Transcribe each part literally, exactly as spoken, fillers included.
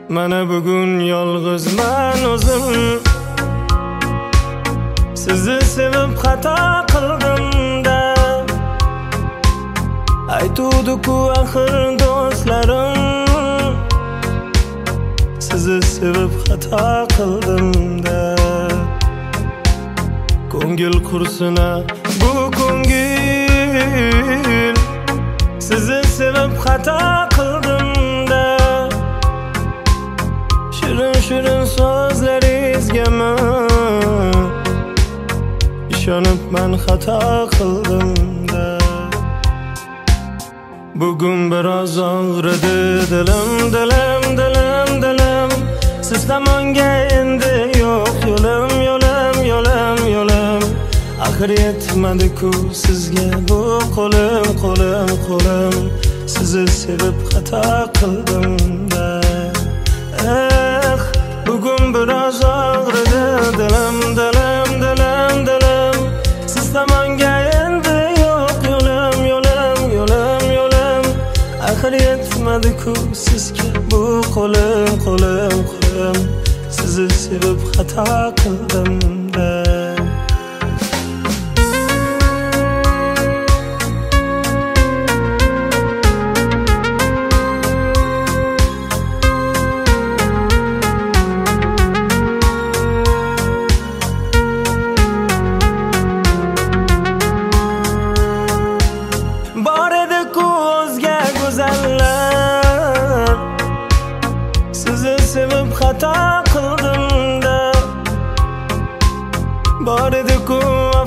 Mana bugun yolg'izman o'zim, sizni sevib xato qildim-da. Aytuvdi-ku axir do'stlarim, sizni sevib xato qildim-da. Ko'ngil qursina bu ko'ngil, sizni sevib xato qildim-da. Shirin shirin so'zlaringizga ishonib men xato qildim-da. Bugun biroz og'ridi dilim, dilim, dilim, dilim. Siz tomonga endi yo'q yo'lim, yo'lim, yo'lim, yo'lim. Axir yetmadi-ku sizga bu qo'lim, qo'lim, qo'lim. Sizni sevib xato qildim-da. Eh, bugun biroz og'ridi dilim, dilim, dilim, dilim. Siz tomonga endi yo'q yo'lim, yo'lim, yo'lim, yo'lim. Axir yetmadi-ku sizga bu qo'lim, qo'lim, qo'lim. Sizni sevib xato qildim-da. Sizni sevib xato qildim-da. Bor edi-ku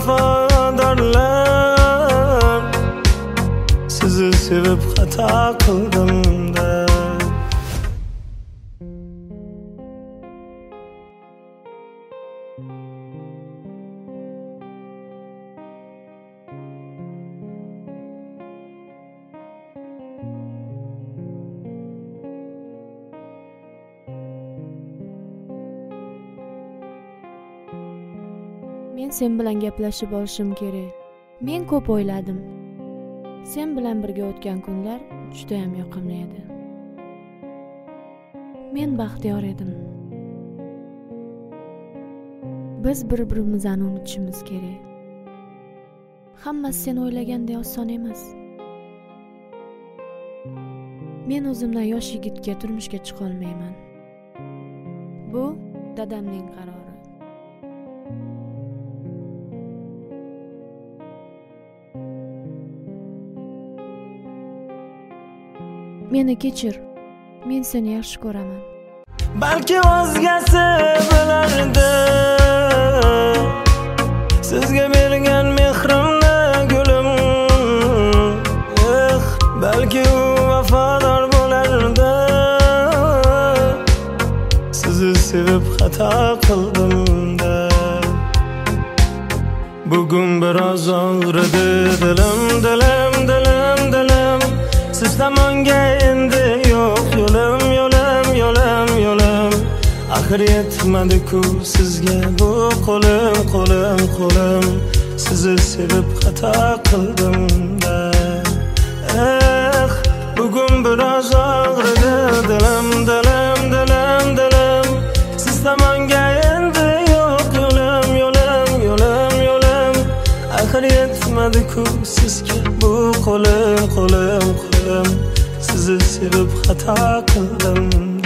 vafodorlar, sizni sevib xato qildim-da. Men sen bilan gaplashib olishim kerak. Men ko'p o'yladim. Sen bilan birga o'tgan kunlar juda ham yoqimli edi. Men baxtiyor edim. Biz bir-birimizni unutishimiz kerak. Hammasi sen o'ylaganday oson emas. Men o'zimdan yosh yigitga turmushga chiqa olmayman. Bu dadamning qarori. Meni kechir. Men seni yaxshi ko'raman. Balki o'zgasi bilardi sizga bergan mehrimni, gulim. Eh, balki u vafodor bo'lardi. Sizni sevib xato qildim-da. Bugun biroz og'ridi dilim, dilim, dilim, dilim. Siz tomonga endi yo'q yo'lim, yo'lim, yo'lim, yo'lim. Axir yetmadi-ku sizga bu qo'lim, qo'lim, qo'lim. Sizni sevib xato qildim-da. Eh, bugun biroz og'ridi dilim, dilim, dilim, dilim. Siz tomonga endi yo'q yo'lim, yo'lim, yo'lim, yo'lim. Axir yetmadi-ku sizga bu qo'lim, qo'lim, qo'lim. Sizni sevib xato qildim.